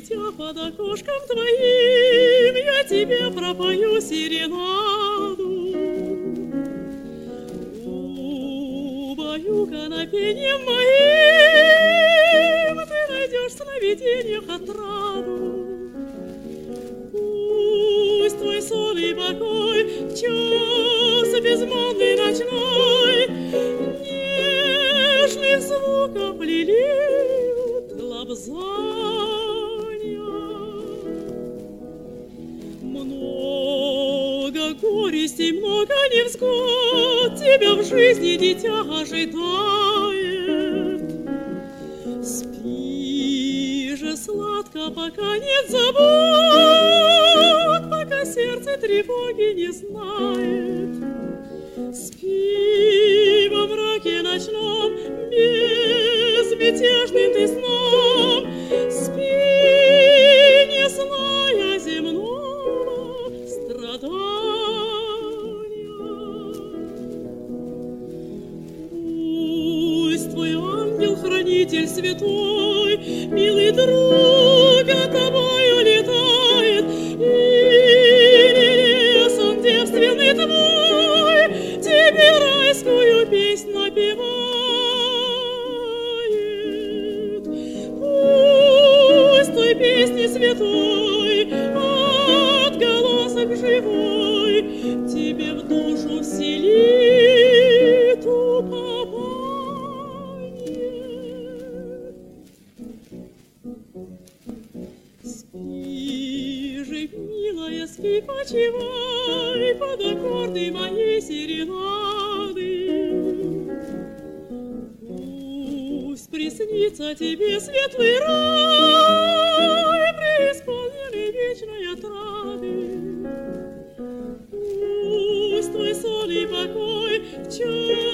дитя, под окошком твоим я тебе пропою серенаду. Убаюкана пением моим ты найдешь в сновидениях отраду. Пусть твой сон и покой в час безмолвный ночной нежных звуков лелеют лобзания. Много горестей, много невзгод тебя в жизни, дитя, ожидает. Спи же сладко, пока нет забот, пока сердце тревоги не знает. Спи во мраке ночном, безмятежным ты сном. Спи, не зная земного страдания. Пусть твой ангел-хранитель святой, милый друг, от тобою летает, или лес он девственный твой тебе райскую песнь напевает. Пусть той песни святой отголосок живой тебе в душу вселит упование. Спи же, милая, спи, почивай под аккорды моей серенады. Пусть приснится тебе светлый рай, преисполненный вечной отрады. Пусть твой сон и покой в час